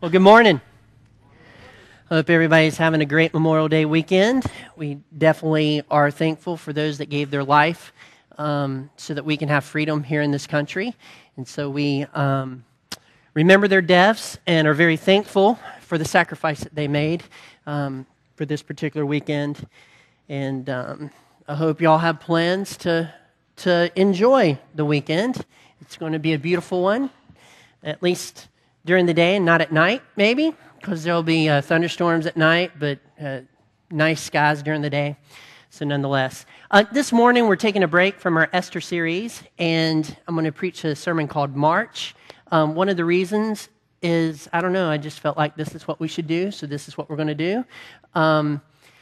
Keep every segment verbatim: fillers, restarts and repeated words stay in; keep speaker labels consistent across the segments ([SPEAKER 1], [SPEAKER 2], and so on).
[SPEAKER 1] Well, good morning. Hope everybody's having a great Memorial Day weekend. We definitely are thankful for those that gave their life um, so that we can have freedom here in this country. And so we um, remember their deaths and are very thankful for the sacrifice that they made um, for this particular weekend. And um, I hope y'all have plans to to enjoy the weekend. It's going to be a beautiful one, at least during the day and not at night, maybe, because there'll be uh, thunderstorms at night, but uh, nice skies during the day. So nonetheless, uh, this morning we're taking a break from our Esther series, and I'm going to preach a sermon called March. Um, one of the reasons is, I don't know, I just felt like this is what we should do, so this is what we're going to do. Um,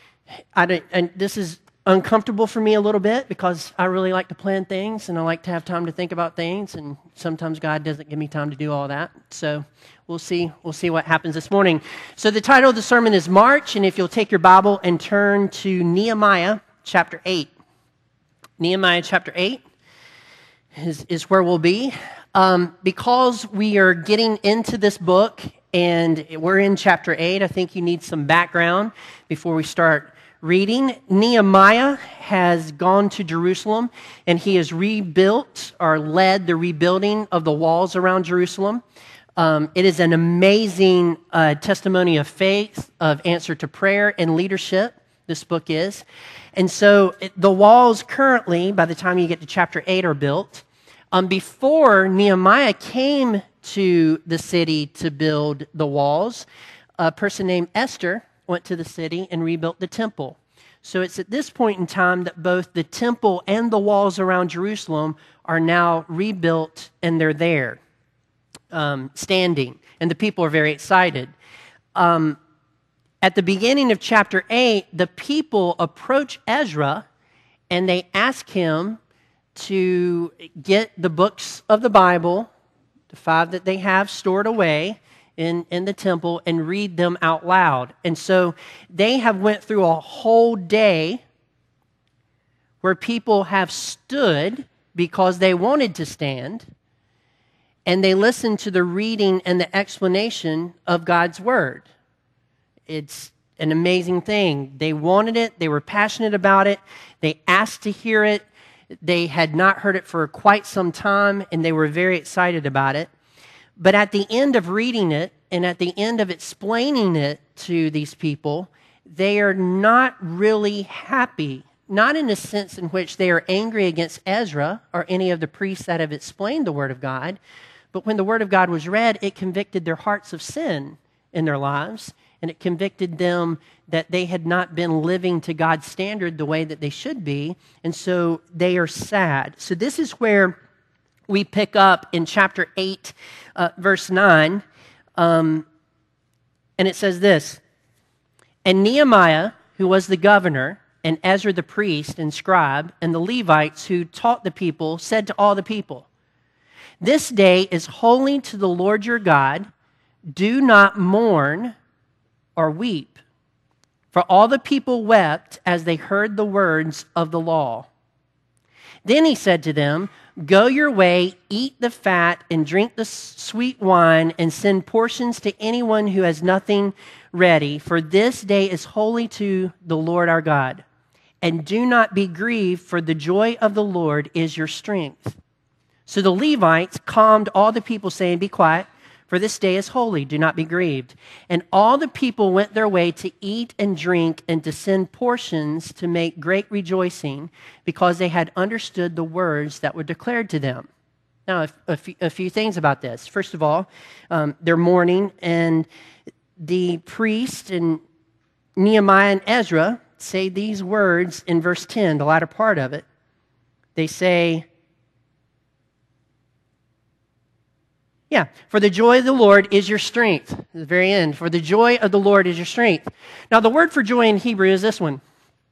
[SPEAKER 1] I don't, and this is uncomfortable for me a little bit because I really like to plan things and I like to have time to think about things, and sometimes God doesn't give me time to do all that. So we'll see we'll see what happens this morning. So the title of the sermon is March, and if you'll take your Bible and turn to Nehemiah chapter eight. Nehemiah chapter eight is, is where we'll be. Um, because we are getting into this book and we're in chapter eight, I think you need some background before we start reading. Nehemiah has gone to Jerusalem, and he has rebuilt or led the rebuilding of the walls around Jerusalem. Um, it is an amazing uh, testimony of faith, of answer to prayer and leadership, this book is. And so it, the walls currently, by the time you get to chapter eight, are built. Um, before Nehemiah came to the city to build the walls, a person named Esther went to the city and rebuilt the temple. So it's at this point in time that both the temple and the walls around Jerusalem are now rebuilt, and they're there, um, standing, and the people are very excited. Um, at the beginning of chapter eight, the people approach Ezra, and they ask him to get the books of the Bible, the five that they have stored away in, in the temple, and read them out loud. And so they have went through a whole day where people have stood because they wanted to stand, and they listened to the reading and the explanation of God's Word. It's an amazing thing. They wanted it. They were passionate about it. They asked to hear it. They had not heard it for quite some time, and they were very excited about it. But at the end of reading it, and at the end of explaining it to these people, they are not really happy. Not in a sense in which they are angry against Ezra or any of the priests that have explained the Word of God, but when the Word of God was read, it convicted their hearts of sin in their lives, and it convicted them that they had not been living to God's standard the way that they should be, and so they are sad. So this is where we pick up in chapter eight, uh, verse nine, um, and it says this: "And Nehemiah, who was the governor, and Ezra the priest and scribe, and the Levites who taught the people, said to all the people, 'This day is holy to the Lord your God. Do not mourn or weep.' For all the people wept as they heard the words of the law. Then he said to them, 'Go your way, eat the fat, and drink the sweet wine, and send portions to anyone who has nothing ready, for this day is holy to the Lord our God. And do not be grieved, for the joy of the Lord is your strength.' So the Levites calmed all the people, saying, 'Be quiet, for this day is holy, do not be grieved.' And all the people went their way to eat and drink and to send portions to make great rejoicing, because they had understood the words that were declared to them." Now, a, a, few, a few things about this. First of all, um, they're mourning, and the priest and Nehemiah and Ezra say these words in verse ten, the latter part of it. They say, Yeah, for the joy of the Lord is your strength. At the very end, for the joy of the Lord is your strength. Now, the word for joy in Hebrew is this one.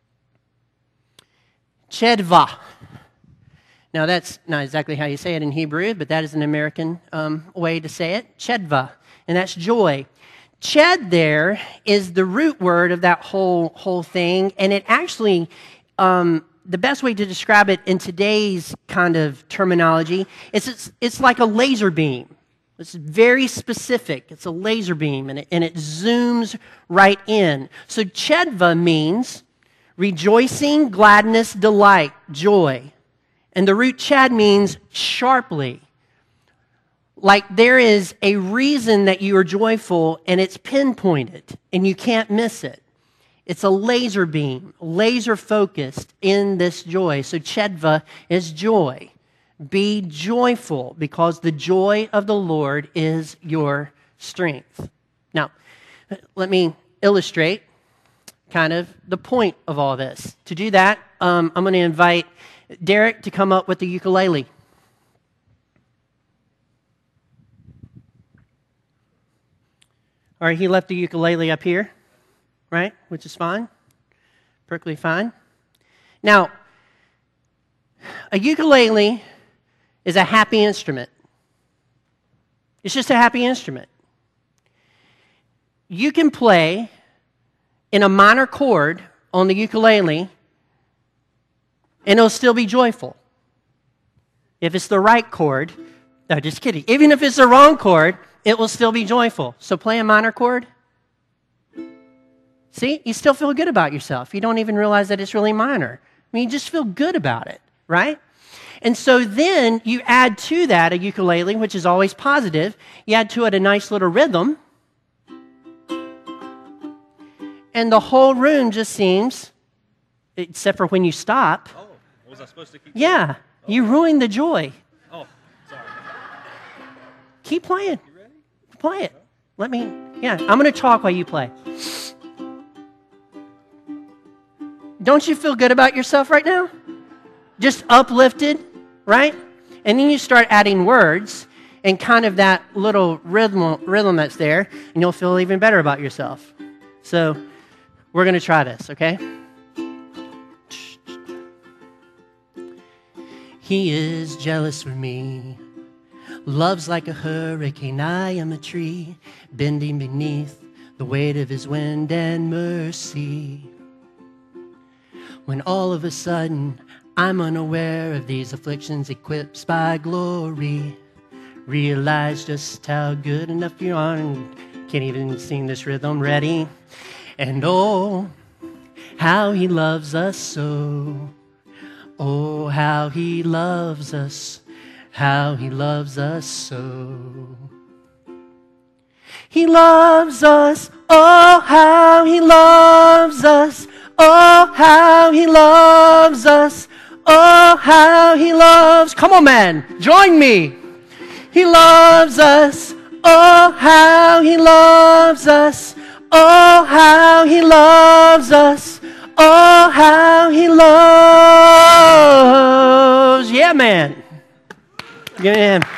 [SPEAKER 1] Chedva. Now, that's not exactly how you say it in Hebrew, but that is an American um, way to say it. Chedva, and that's joy. Ched there is the root word of that whole whole thing, and it actually, um, the best way to describe it in today's kind of terminology is it's, it's like a laser beam. It's very specific. It's a laser beam, and it, and it zooms right in. So chedva means rejoicing, gladness, delight, joy. And the root chad means sharply. Like there is a reason that you are joyful, and it's pinpointed, and you can't miss it. It's a laser beam, laser focused in this joy. So chedva is joy. Be joyful, because the joy of the Lord is your strength. Now, let me illustrate kind of the point of all this. To do that, um, I'm going to invite Derek to come up with the ukulele. All right, he left the ukulele up here, right, which is fine, perfectly fine. Now, a ukulele is a happy instrument. It's just a happy instrument. You can play in a minor chord on the ukulele, and it'll still be joyful. If it's the right chord, no, just kidding. Even if it's the wrong chord, it will still be joyful. So play a minor chord. See, you still feel good about yourself. You don't even realize that it's really minor. I mean, you just feel good about it, right? And so then you add to that a ukulele, which is always positive. You add to it a nice little rhythm. And the whole room just seems, except for when you stop.
[SPEAKER 2] Oh, was I supposed to keep
[SPEAKER 1] Yeah, oh. You ruined the joy.
[SPEAKER 2] Oh, sorry.
[SPEAKER 1] Keep playing.
[SPEAKER 2] You ready?
[SPEAKER 1] Play it. Let me, yeah, I'm going to talk while you play. Don't you feel good about yourself right now? Just uplifted, right? And then you start adding words and kind of that little rhythm, rhythm that's there, and you'll feel even better about yourself. So we're going to try this, okay? He is jealous for me, loves like a hurricane. I am a tree bending beneath the weight of his wind and mercy. When all of a sudden I'm unaware of these afflictions, equipped by glory, realize just how good enough you are, and can't even sing this rhythm. Ready? And oh, how he loves us so. Oh, how he loves us, how he loves us so. He loves us, oh, how he loves us. Oh, how he loves us. Oh, how he loves. Come on, man. Join me. He loves us. Oh, how he loves us. Oh, how he loves us. Oh, how he loves. Yeah, man. Give it in.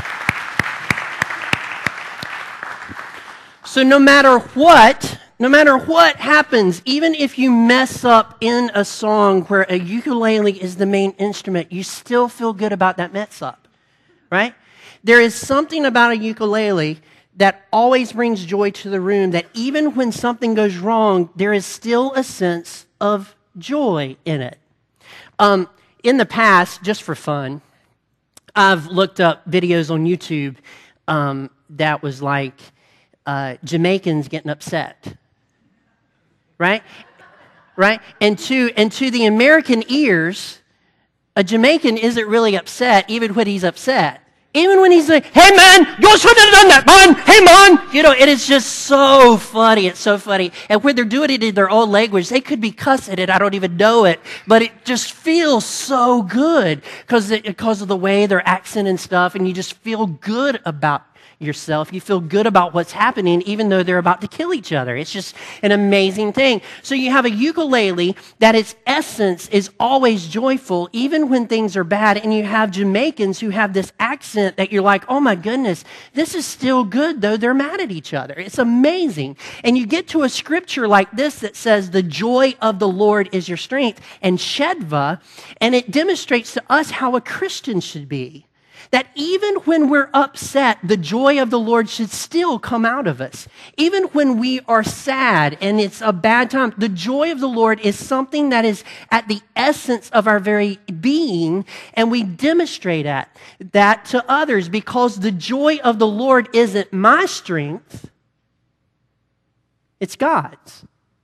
[SPEAKER 1] So no matter what, no matter what happens, even if you mess up in a song where a ukulele is the main instrument, you still feel good about that mess up, right? There is something about a ukulele that always brings joy to the room, that even when something goes wrong, there is still a sense of joy in it. Um, in the past, just for fun, I've looked up videos on YouTube um, that was like uh, Jamaicans getting upset. Right? Right? And to and to the American ears, a Jamaican isn't really upset even when he's upset. Even when he's like, hey man, you shouldn't have done that, man! Hey man! You know, it is just so funny. It's so funny. And when they're doing it in their own language, they could be cussing it. I don't even know it. But it just feels so good because because of the way their accent and stuff, and you just feel good about yourself. You feel good about what's happening even though they're about to kill each other. It's just an amazing thing. So you have a ukulele that its essence is always joyful even when things are bad, and you have Jamaicans who have this accent that you're like, oh my goodness, this is still good though they're mad at each other. It's amazing. And you get to a scripture like this that says the joy of the Lord is your strength, and chedva, and it demonstrates to us how a Christian should be. That even when we're upset, the joy of the Lord should still come out of us. Even when we are sad and it's a bad time, the joy of the Lord is something that is at the essence of our very being, and we demonstrate that, that to others because the joy of the Lord isn't my strength, it's God's.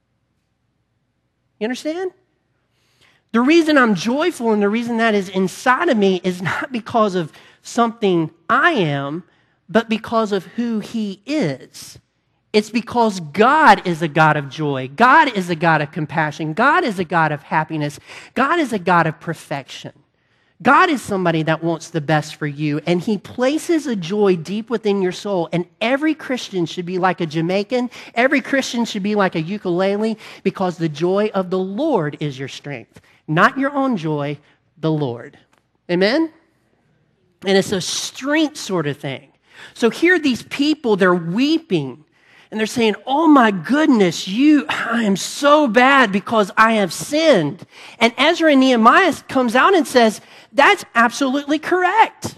[SPEAKER 1] You understand? The reason I'm joyful and the reason that is inside of me is not because of something I am, but because of who He is. It's because God is a God of joy. God is a God of compassion. God is a God of happiness. God is a God of perfection. God is somebody that wants the best for you, and He places a joy deep within your soul. And every Christian should be like a Jamaican. Every Christian should be like a ukulele, because the joy of the Lord is your strength. Not your own joy, the Lord. Amen? And it's a strength sort of thing. So here these people, they're weeping. And they're saying, oh my goodness, you, I am so bad because I have sinned. And Ezra and Nehemiah comes out and says, that's absolutely correct.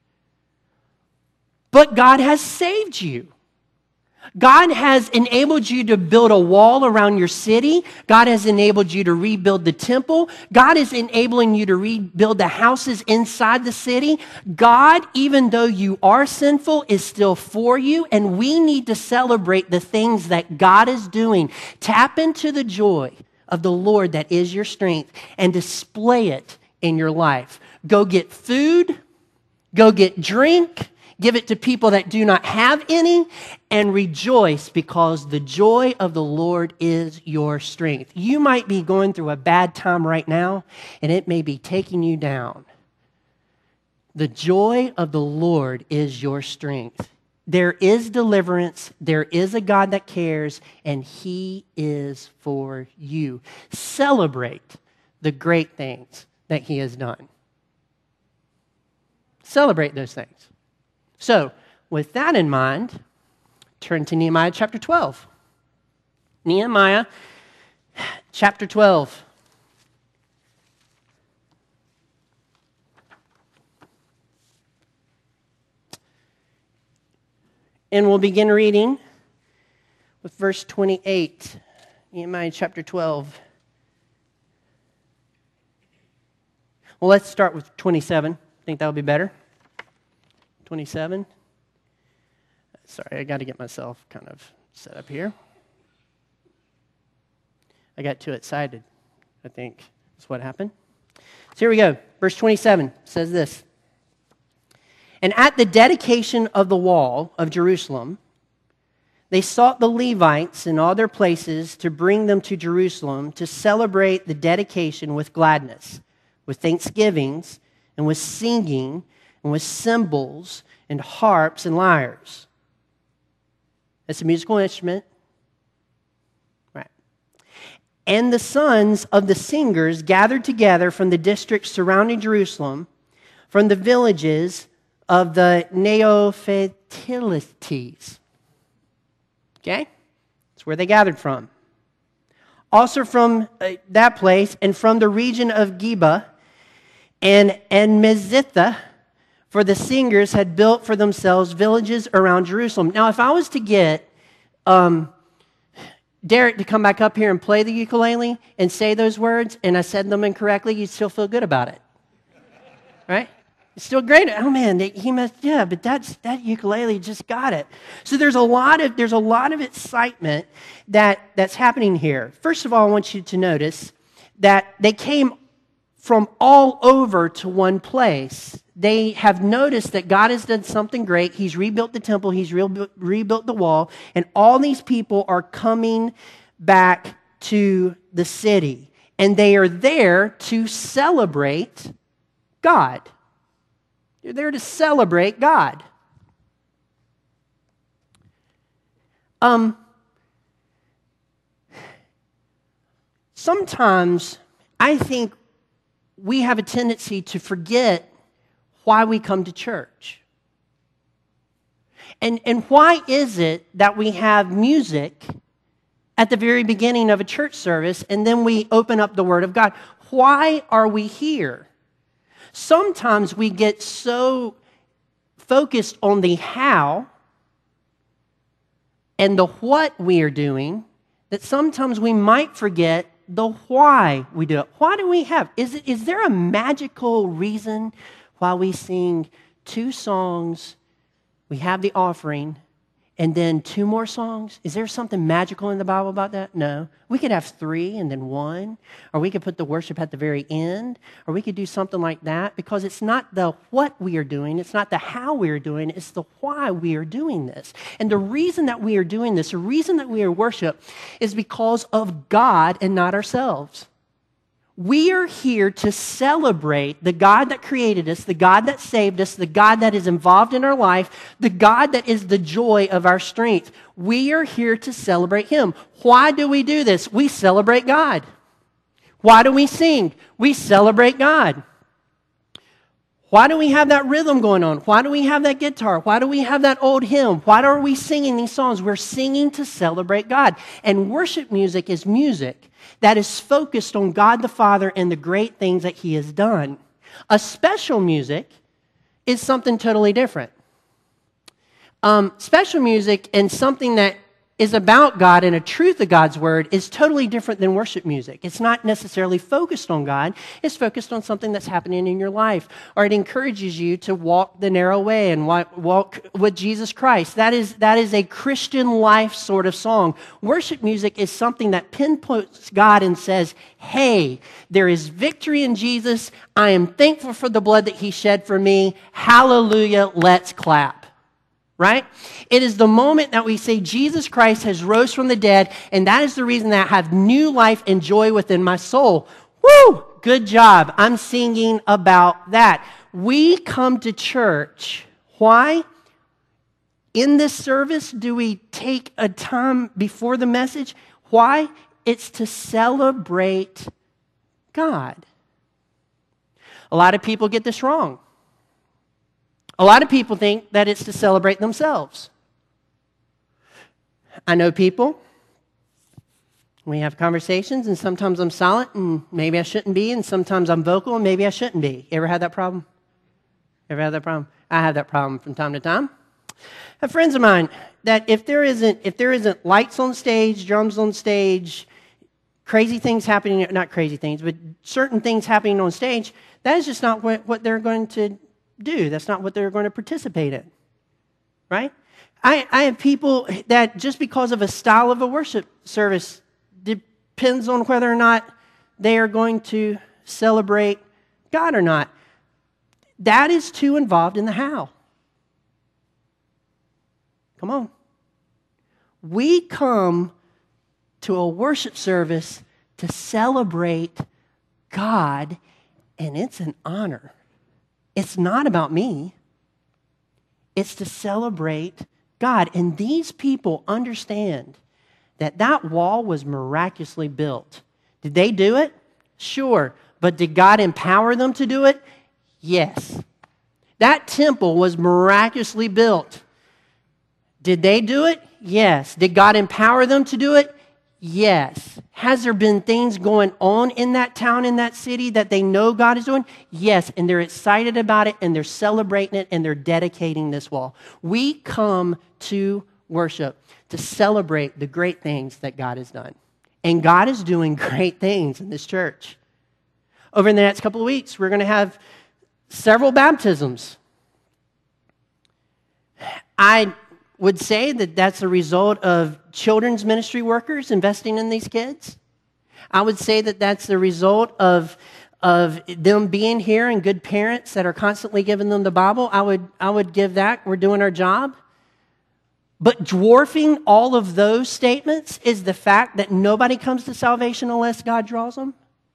[SPEAKER 1] But God has saved you. God has enabled you to build a wall around your city. God has enabled you to rebuild the temple. God is enabling you to rebuild the houses inside the city. God, even though you are sinful, is still for you, and we need to celebrate the things that God is doing. Tap into the joy of the Lord that is your strength and display it in your life. Go get food. Go get drink. Give it to people that do not have any, and rejoice because the joy of the Lord is your strength. You might be going through a bad time right now, and it may be taking you down. The joy of the Lord is your strength. There is deliverance. There is a God that cares, and He is for you. Celebrate the great things that He has done. Celebrate those things. So, with that in mind, turn to Nehemiah chapter twelve. Nehemiah chapter twelve. And we'll begin reading with verse twenty-eight. Nehemiah chapter twelve. Well, let's start with twenty-seven. I think that'll be better. twenty-seven. Sorry, I got to get myself kind of set up here. I got too excited, I think that's what happened. So here we go. Verse twenty-seven says this. And at the dedication of the wall of Jerusalem, they sought the Levites in all their places to bring them to Jerusalem to celebrate the dedication with gladness, with thanksgivings, and with singing, and with cymbals and harps and lyres. That's a musical instrument. Right. And the sons of the singers gathered together from the districts surrounding Jerusalem, from the villages of the Neophatilites. Okay? That's where they gathered from. Also from uh, that place, and from the region of Geba and, and Mizitha, for the singers had built for themselves villages around Jerusalem. Now, if I was to get um, Derek to come back up here and play the ukulele and say those words, and I said them incorrectly, you'd still feel good about it. Right? It's still great. Oh man, he must, yeah, but that's that ukulele just got it. So there's a lot of there's a lot of excitement that, that's happening here. First of all, I want you to notice that they came from all over to one place. They have noticed that God has done something great. He's rebuilt the temple. He's rebuilt, rebuilt the wall. And all these people are coming back to the city. And they are there to celebrate God. They're there to celebrate God. Um, sometimes I think we have a tendency to forget why we come to church. And, and why is it that we have music at the very beginning of a church service and then we open up the Word of God? Why are we here? Sometimes we get so focused on the how and the what we are doing that sometimes we might forget the why we do it. Why do we have? Is, it, is there a magical reason why we sing two songs, we have the offering, and then two more songs? Is there something magical in the Bible about that? No. We could have three and then one, or we could put the worship at the very end, or we could do something like that, because it's not the what we are doing, it's not the how we are doing, it's the why we are doing this. And the reason that we are doing this, the reason that we are worship, is because of God and not ourselves. We are here to celebrate the God that created us, the God that saved us, the God that is involved in our life, the God that is the joy of our strength. We are here to celebrate Him. Why do we do this? We celebrate God. Why do we sing? We celebrate God. Why do we have that rhythm going on? Why do we have that guitar? Why do we have that old hymn? Why are we singing these songs? We're singing to celebrate God. And worship music is music that is focused on God the Father and the great things that He has done. A special music is something totally different. Um, special music and something that is about God and a truth of God's word is totally different than worship music. It's not necessarily focused on God. It's focused on something that's happening in your life. Or it encourages you to walk the narrow way and walk with Jesus Christ. That is, that is a Christian life sort of song. Worship music is something that pinpoints God and says, hey, there is victory in Jesus. I am thankful for the blood that He shed for me. Hallelujah, let's clap. Right? It is the moment that we say Jesus Christ has rose from the dead, and that is the reason that I have new life and joy within my soul. Woo! Good job. I'm singing about that. We come to church. Why? In this service, do we take a time before the message? Why? It's to celebrate God. A lot of people get this wrong. A lot of people think that it's to celebrate themselves. I know people, we have conversations, and sometimes I'm silent, and maybe I shouldn't be, and sometimes I'm vocal, and maybe I shouldn't be. You ever had that problem? Ever had that problem? I have that problem from time to time. I have friends of mine that if there isn't, if there isn't lights on stage, drums on stage, crazy things happening, not crazy things, but certain things happening on stage, that is just not what, what they're going to do. That's not what they're going to participate in, right? I, I have people that just because of a style of a worship service depends on whether or not they are going to celebrate God or not. That is too involved in the how. Come on. We come to a worship service to celebrate God, and it's an honor. It's not about me. It's to celebrate God. And these people understand that that wall was miraculously built. Did they do it? Sure. But did God empower them to do it? Yes. That temple was miraculously built. Did they do it? Yes. Did God empower them to do it? Yes. Has there been things going on in that town, in that city that they know God is doing? Yes. And they're excited about it, and they're celebrating it, and they're dedicating this wall. We come to worship to celebrate the great things that God has done. And God is doing great things in this church. Over in the next couple of weeks, we're going to have several baptisms. I would say that that's a result of children's ministry workers investing in these kids. I would say that that's the result of, of them being here and good parents that are constantly giving them the Bible. I would, I would give that. We're doing our job. But dwarfing all of those statements is the fact that nobody comes to salvation unless God draws them.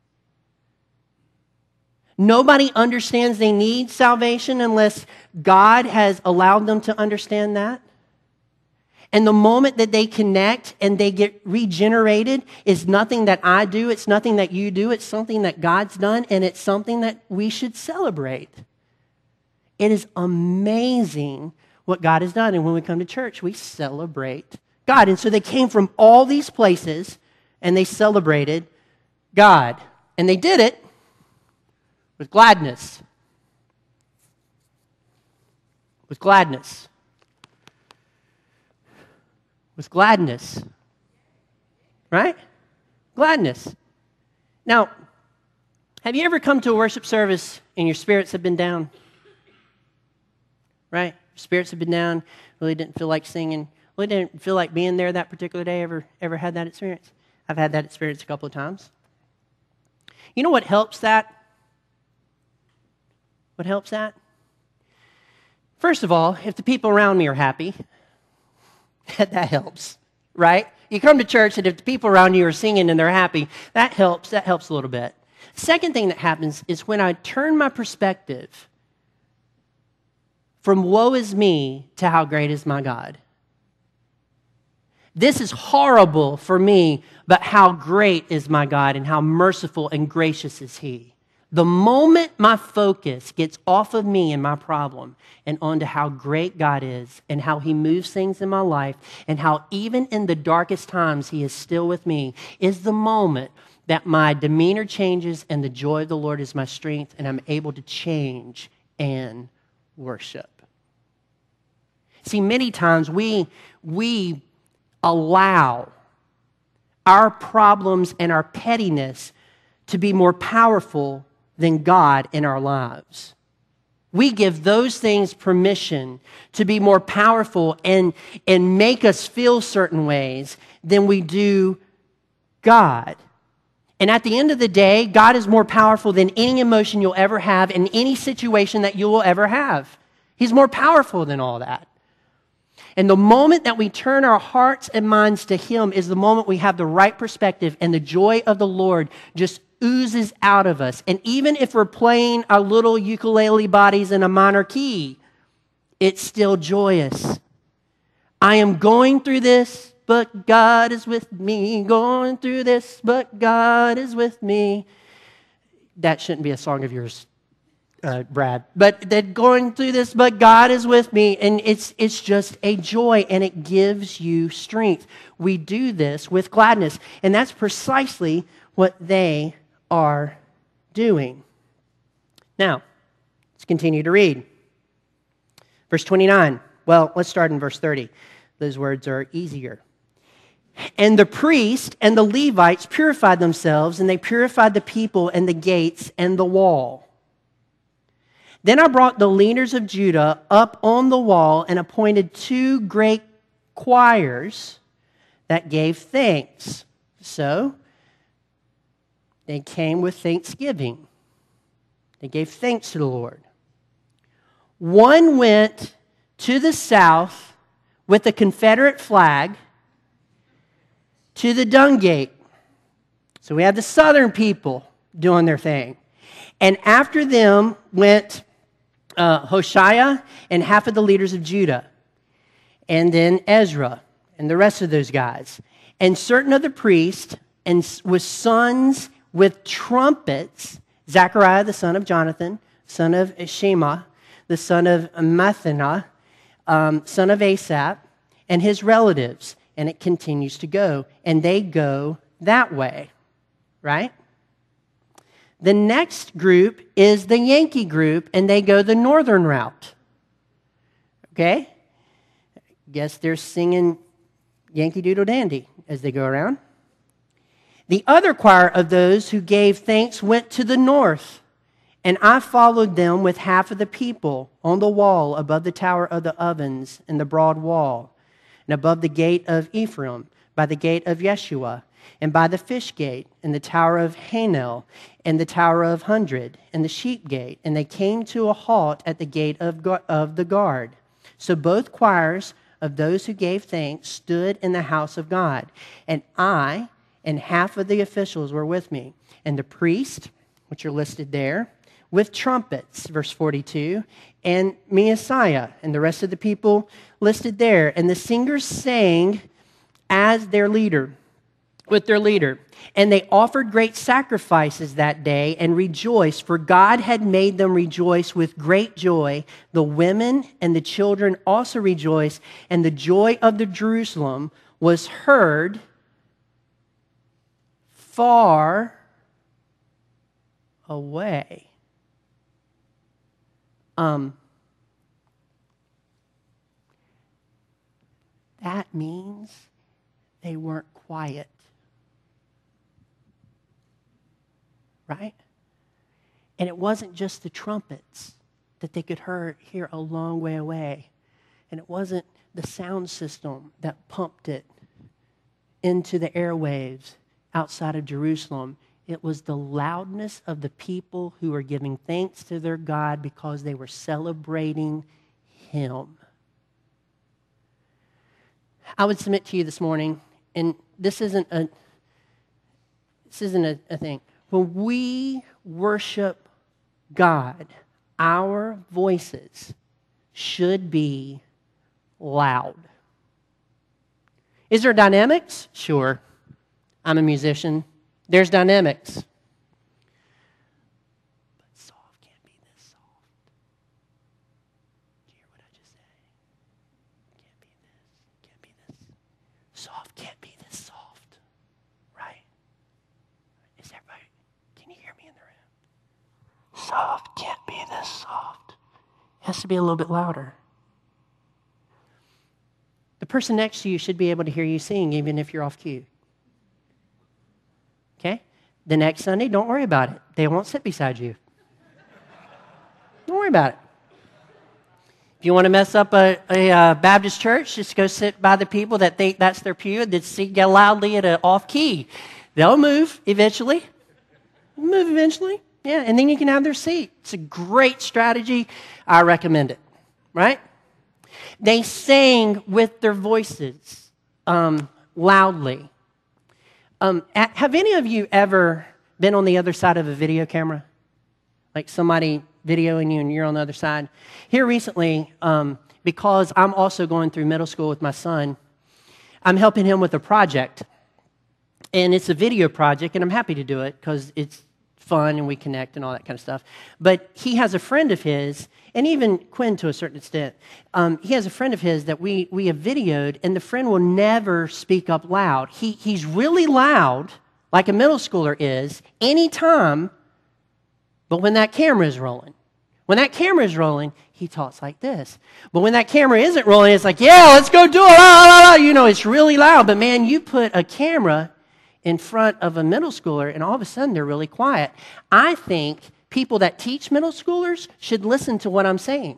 [SPEAKER 1] Nobody understands they need salvation unless God has allowed them to understand that. And the moment that they connect and they get regenerated is nothing that I do. It's nothing that you do. It's something that God's done, and it's something that we should celebrate. It is amazing what God has done. And when we come to church, we celebrate God. And so they came from all these places, and they celebrated God. And they did it with gladness, with gladness. With gladness. Right? Gladness. Now, have you ever come to a worship service and your spirits have been down? Right? Your spirits have been down, really didn't feel like singing, really didn't feel like being there that particular day. Ever, ever had that experience? I've had that experience a couple of times. You know what helps that? What helps that? First of all, if the people around me are happy, that helps, right? You come to church, and if the people around you are singing and they're happy, that helps. That helps a little bit. Second thing that happens is when I turn my perspective from woe is me to how great is my God. This is horrible for me, but how great is my God and how merciful and gracious is He. The moment my focus gets off of me and my problem and onto how great God is and how He moves things in my life and how even in the darkest times He is still with me, is the moment that my demeanor changes and the joy of the Lord is my strength and I'm able to change and worship. See, many times we, we allow our problems and our pettiness to be more powerful than God in our lives. We give those things permission to be more powerful and, and make us feel certain ways than we do God. And at the end of the day, God is more powerful than any emotion you'll ever have in any situation that you will ever have. He's more powerful than all that. And the moment that we turn our hearts and minds to Him is the moment we have the right perspective and the joy of the Lord just oozes out of us. And even if we're playing our little ukulele bodies in a minor key, it's still joyous. I am going through this, but God is with me. Going through this, but God is with me. That shouldn't be a song of yours, Uh, Brad, but that going through this, but God is with me, and it's it's just a joy, and it gives you strength. We do this with gladness, and that's precisely what they are doing. Now, let's continue to read. Verse twenty-nine. Well, let's start in verse thirty. Those words are easier. And the priest and the Levites purified themselves, and they purified the people and the gates and the wall. Then I brought the leaders of Judah up on the wall and appointed two great choirs that gave thanks. So they came with thanksgiving. They gave thanks to the Lord. One went to the south with the Confederate flag to the dung gate. So we have the southern people doing their thing. And after them went Uh, Hoshea and half of the leaders of Judah, and then Ezra and the rest of those guys, and certain of the priests, and with sons with trumpets, Zechariah the son of Jonathan, son of Shema, the son of Mathana, um, son of Asaph, and his relatives, and it continues to go, and they go that way, right? The next group is the Yankee group, and they go the northern route. Okay? Guess they're singing Yankee Doodle Dandy as they go around. The other choir of those who gave thanks went to the north, and I followed them with half of the people on the wall above the tower of the ovens and the broad wall, and above the gate of Ephraim, by the gate of Yeshua, and by the fish gate, and the tower of Hanel, and the tower of Hundred, and the sheep gate. And they came to a halt at the gate of, of the guard. So both choirs of those who gave thanks stood in the house of God. And I and half of the officials were with me. And the priest, which are listed there, with trumpets, verse forty-two, and Messiah, and the rest of the people listed there. And the singers sang as their leader. with their leader. And they offered great sacrifices that day and rejoiced, for God had made them rejoice with great joy. The women and the children also rejoiced, and the joy of the Jerusalem was heard far away. Um, that means they weren't quiet. Right? And it wasn't just the trumpets that they could hear, hear a long way away. And it wasn't the sound system that pumped it into the airwaves outside of Jerusalem. It was the loudness of the people who were giving thanks to their God because they were celebrating Him. I would submit to you this morning, and this isn't a this isn't a, a thing. When we worship God, our voices should be loud. Is there dynamics? Sure. I'm a musician. There's dynamics. But soft can't be this soft. Did you hear what I just said? Can't be this. Can't be this. Soft can't be this soft. Right? Is everybody, can you hear me in the room? Soft can't be this soft. It has to be a little bit louder. The person next to you should be able to hear you sing even if you're off key. Okay? The next Sunday, don't worry about it. They won't sit beside you. Don't worry about it. If you want to mess up a, a uh, Baptist church, just go sit by the people that think that's their pew that sing loudly at an off key. They'll move eventually. Move eventually. Yeah, and then you can have their seat. It's a great strategy. I recommend it. Right? They sang with their voices um, loudly. Um, have any of you ever been on the other side of a video camera? Like somebody videoing you and you're on the other side? Here recently, um, because I'm also going through middle school with my son, I'm helping him with a project. And it's a video project, and I'm happy to do it because it's fun and we connect and all that kind of stuff. But he has a friend of his, and even Quinn to a certain extent, um, he has a friend of his that we we have videoed, and the friend will never speak up loud. He He's really loud, like a middle schooler is, anytime, but when that camera is rolling. When that camera is rolling, he talks like this. But when that camera isn't rolling, it's like, yeah, let's go do it. La, la, la. You know, it's really loud. But man, you put a camera in front of a middle schooler, and all of a sudden they're really quiet. I think people that teach middle schoolers should listen to what I'm saying.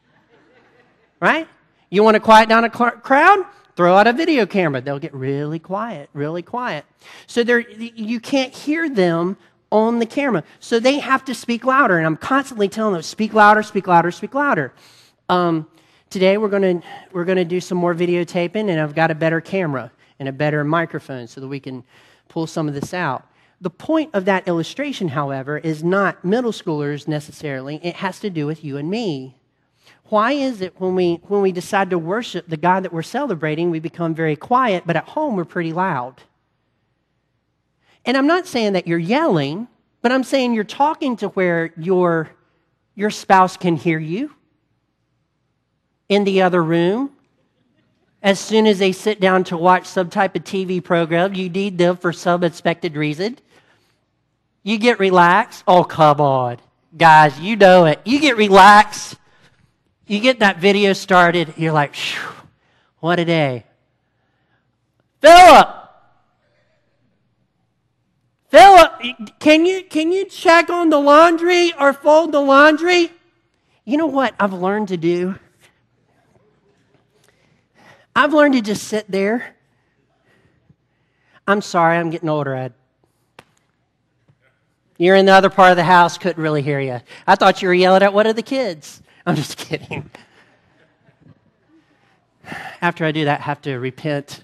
[SPEAKER 1] Right? You want to quiet down a cl- crowd? Throw out a video camera. They'll get really quiet, really quiet. So they're, you can't hear them on the camera. So they have to speak louder, and I'm constantly telling them, speak louder, speak louder, speak louder. Um, today we're going to we're going to do some more videotaping, and I've got a better camera and a better microphone so that we can pull some of this out. The point of that illustration, however, is not middle schoolers necessarily. It has to do with you and me. Why is it when we when we decide to worship the God that we're celebrating, we become very quiet, but at home we're pretty loud? And I'm not saying that you're yelling, but I'm saying you're talking to where your, your spouse can hear you in the other room. As soon as they sit down to watch some type of T V program, you need them for some expected reason. You get relaxed. Oh, come on. Guys, you know it. You get relaxed. You get that video started. You're like, what a day. Philip! Philip, can you, can you check on the laundry or fold the laundry? You know what I've learned to do? I've learned to just sit there. I'm sorry, I'm getting older, Ed. You're in the other part of the house, couldn't really hear you. I thought you were yelling at one of the kids. I'm just kidding. After I do that, I have to repent.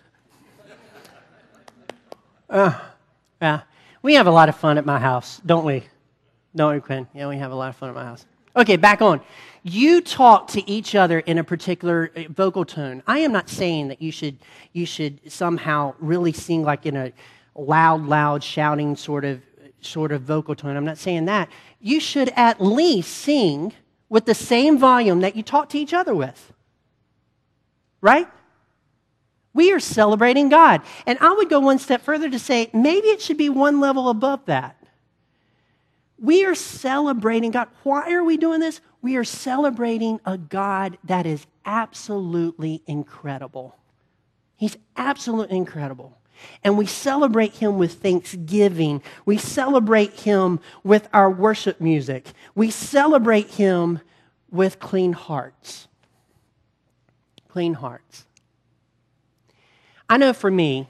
[SPEAKER 1] Uh, yeah. We have a lot of fun at my house, don't we? Don't we, Quinn? Yeah, we have a lot of fun at my house. Okay, back on. You talk to each other in a particular vocal tone. I am not saying that you should you should somehow really sing like in a loud, loud, shouting sort of sort of vocal tone. I'm not saying that. You should at least sing with the same volume that you talk to each other with. Right? We are celebrating God. And I would go one step further to say maybe it should be one level above that. We are celebrating God. Why are we doing this? We are celebrating a God that is absolutely incredible. He's absolutely incredible. And we celebrate him with thanksgiving. We celebrate him with our worship music. We celebrate him with clean hearts. Clean hearts. I know for me,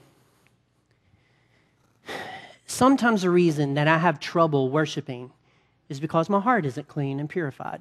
[SPEAKER 1] sometimes the reason that I have trouble worshiping is because my heart isn't clean and purified.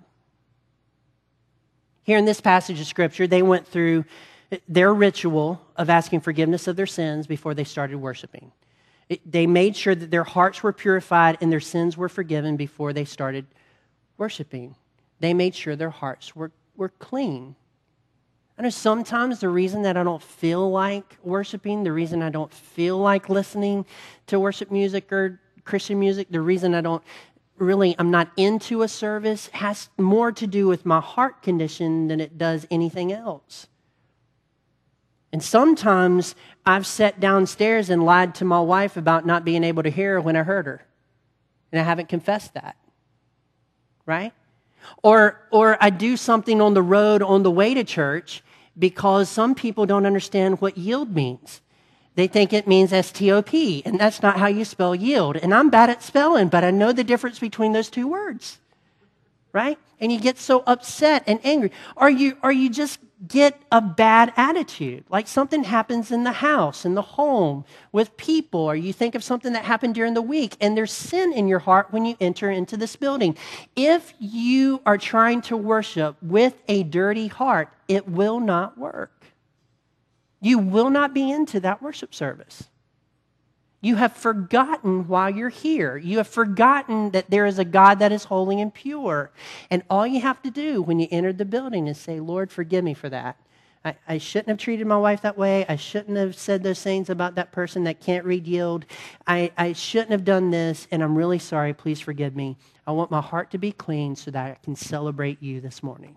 [SPEAKER 1] Here in this passage of Scripture, they went through their ritual of asking forgiveness of their sins before they started worshiping. It, they made sure that their hearts were purified and their sins were forgiven before they started worshiping. They made sure their hearts were, were clean. I know sometimes the reason that I don't feel like worshiping, the reason I don't feel like listening to worship music or Christian music, the reason I don't really, I'm not into a service has more to do with my heart condition than it does anything else. And sometimes I've sat downstairs and lied to my wife about not being able to hear her when I heard her. And I haven't confessed that. Right? Or, or I do something on the road on the way to church because some people don't understand what yield means. They think it means S T O P, and that's not how you spell yield. And I'm bad at spelling, but I know the difference between those two words. Right? And you get so upset and angry. Or you, or you just get a bad attitude, like something happens in the house, in the home, with people, or you think of something that happened during the week, and there's sin in your heart when you enter into this building. If you are trying to worship with a dirty heart, it will not work. You will not be into that worship service. You have forgotten why you're here. You have forgotten that there is a God that is holy and pure. And all you have to do when you enter the building is say, Lord, forgive me for that. I, I shouldn't have treated my wife that way. I shouldn't have said those things about that person that can't read yield. I, I shouldn't have done this, and I'm really sorry. Please forgive me. I want my heart to be clean so that I can celebrate you this morning.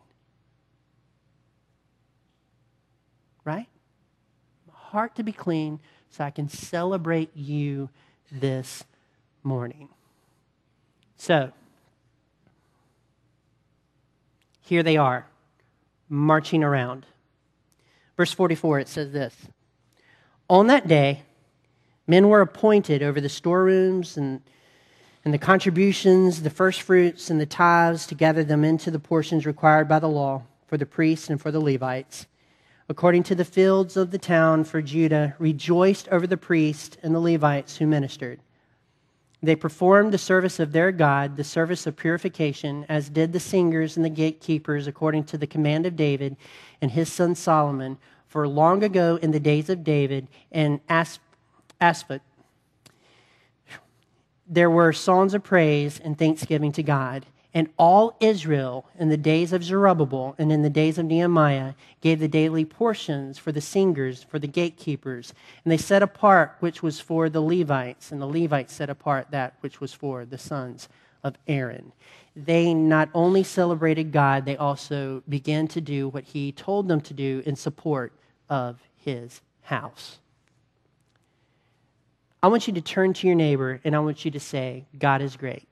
[SPEAKER 1] Right? My heart to be clean so I can celebrate you this morning. So, here they are, marching around. Verse forty-four, it says this. On that day, men were appointed over the storerooms and, and the contributions, the first fruits, and the tithes to gather them into the portions required by the law for the priests and for the Levites. According to the fields of the town for Judah, rejoiced over the priests and the Levites who ministered. They performed the service of their God, the service of purification, as did the singers and the gatekeepers, according to the command of David and his son Solomon. For long ago, in the days of David and As- Asphat, there were songs of praise and thanksgiving to God. And all Israel in the days of Zerubbabel and in the days of Nehemiah gave the daily portions for the singers, for the gatekeepers. And they set apart which was for the Levites, and the Levites set apart that which was for the sons of Aaron. They not only celebrated God, they also began to do what he told them to do in support of his house. I want you to turn to your neighbor and I want you to say, God is great.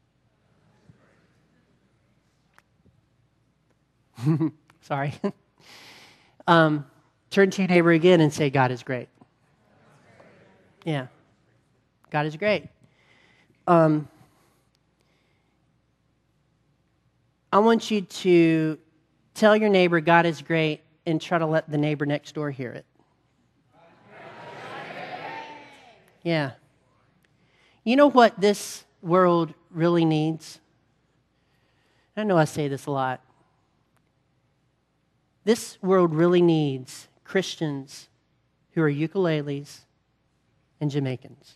[SPEAKER 1] Sorry. um, turn to your neighbor again and say, God is great. Yeah. God is great. Um, I want you to tell your neighbor God is great and try to let the neighbor next door hear it. Yeah. You know what this world really needs? I know I say this a lot. This world really needs Christians who are ukuleles and Jamaicans.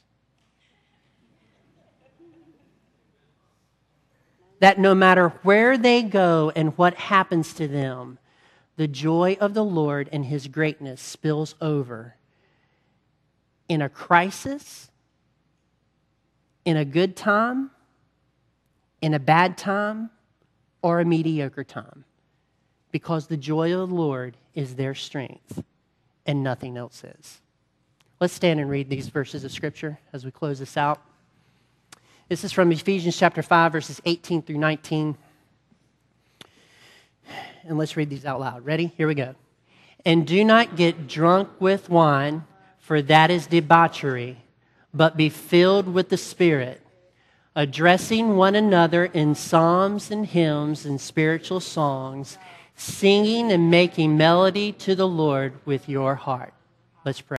[SPEAKER 1] That no matter where they go and what happens to them, the joy of the Lord and his greatness spills over in a crisis, in a good time, in a bad time, or a mediocre time. Because the joy of the Lord is their strength and nothing else is. Let's stand and read these verses of Scripture as we close this out. This is from Ephesians chapter five, verses eighteen through nineteen. And let's read these out loud. Ready? Here we go. And do not get drunk with wine, for that is debauchery, but be filled with the Spirit, addressing one another in psalms and hymns and spiritual songs, singing and making melody to the Lord with your heart. Let's pray.